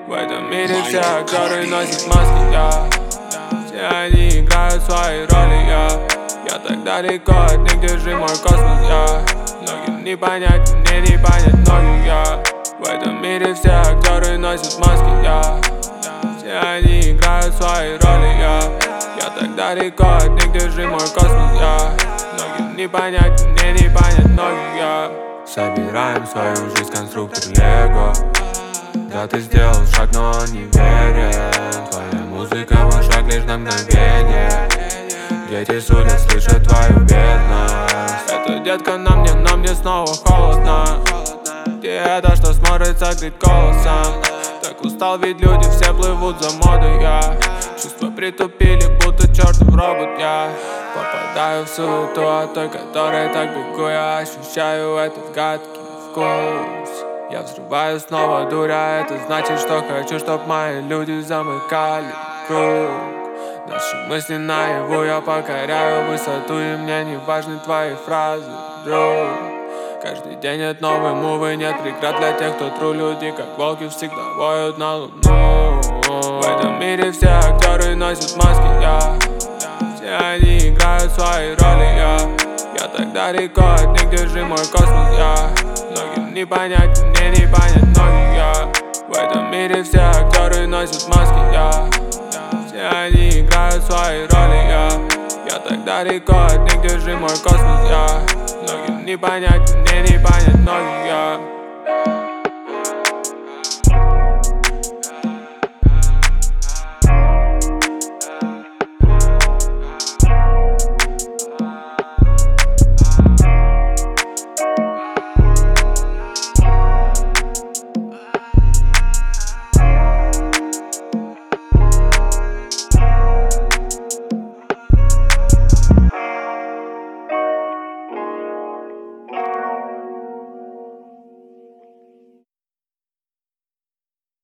В этом мире все актеры носят маски, я. Все они играют свои роли, я так далеко от них, где же мой космос, я. Многим не понять, мне не понять многих, я. В этом мире все актеры носят маски, я. Все они играют свои роли, я так далеко от них, где же мой космос, я. Многим не понять, мне не понять многих, я. Собираем свою жизнь, конструктор Лего. Да, ты сделал шаг, но он не верен. Твоя музыка, мой шаг лишь на мгновение. Дети судят, слышат твою бедность. Это детка на мне снова холодно. Где это, что смотрит согреть голосом? Так устал, ведь люди все плывут за модой, я. Чувства притупили, будто чертов робот, я. Попадаю в суету от той, которой так бегу, я. Ощущаю этот гадкий вкус. Я взрываю снова дуря, это значит, что хочу, чтоб мои люди замыкали круг. Наши мысли наяву, я покоряю высоту, и мне не важны твои фразы, друг. Каждый день нет новой мувы, нет преград для тех, кто тру. Люди, как волки, всегда воют на луну. В этом мире все актеры носят маски, я. Все они играют свои роли, я так далеко от них, где же мой космос, я. Многим не понять, мне не понять многих, я. В этом мире все актеры носят маски, я. Все они играют свои роли, я так далеко от них, где же мой космос, я. Многим не понять, мне не понять многих, я.